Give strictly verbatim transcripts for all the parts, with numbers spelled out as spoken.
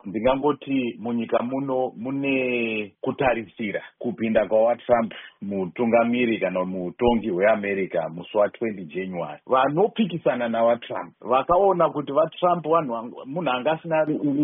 Ndingangoti munyika muno mune kutarisira kupinda kwawaTrump mutungamiri kana muutongi hweAmerica musi wa20 January. Vanopikisana nawaTrump vakaona kuti vaTrump vanhu munhu anga asina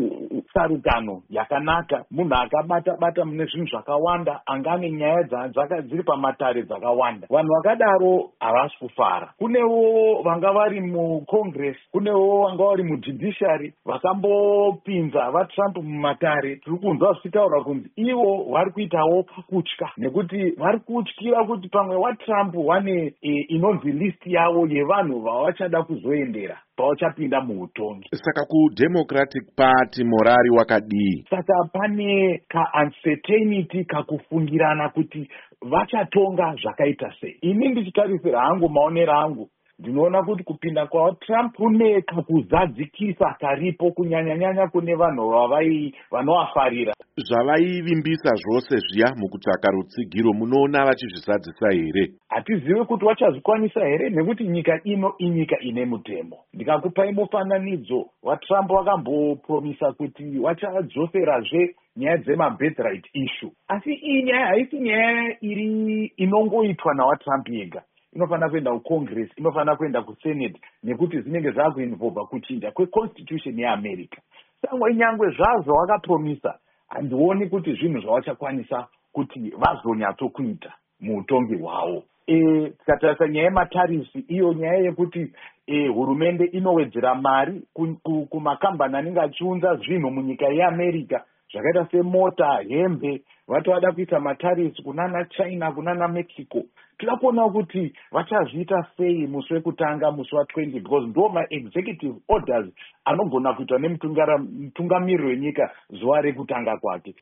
sarukano yakanaka, munhu akabata bata mune zvinhu zvakawanda, anga ane nyaya dzaka dziri pamatare dzakawanda. Vanhu vakadaro havasi kufara. Kunewo vanga vari muCongress, kunewo vanga vari mujudiciary vakambopinza vaTrump mumatare. Tiri kunzwa zvichitaura kunzi ivo vari kuitawo pakutya, nekuti vari kutyira kuti pamwe waTrump wane e, inonzi list yavo yevanhu vavachada kuzoendera pavachapinda muutongi. Saka kuDemocratic Party morari wakadii? Saka pane ka-uncertainty kakufungirana kuti vachatonga zvakaita sei. Ini ndichitarisira hangu maonero angu, ndinoona kuti kupinda kwaTrump kune kakuzadzikisa karipo kunyanya-nyanya kune vanhu vavai vanoafarira. Zvavaivimbisa zvose zviya mukutsvaka rutsigiro, munoona vachizvizadzisa here? Hatizivi kuti vachazvikwanisa here, nekuti nyika ino inyika ine mutemo. Ndikakupai mufananidzo, waTrump wakambopromisa kuti vachadzoserazve nyaya dzemabirthright issue. Asi iyi nyaya haisi nyaya iri inongoitwa nawaTrump yega. Inofanira kuenda kuCongress, inofanira kuenda kuSenate, nekuti zvinenge zvakuinvolva kuchinja kweconstitution yeAmerica. Sangwe nyangwe zvazvo vakapromisa, handioni kuti zvinhu zvavachakwanisa kuti vazonyatsokuita muutongi hwavo. E, tikatarisa nyaya yematarisi, iyo nyaya yekuti e, hurumende inowedzera mari kumakambani anenge achiunza zvinhu munyika yeAmerica, zvakaita semota, hembe, vatovada kuisa matarisi kunana China, kunana Mexico. Tinoda kuona kuti vachazviita sei musi wekutanga, musi wa20, because ndo ma-executive orders anogona kuitwa nemutungamiri wenyika zuva rekutanga kwake.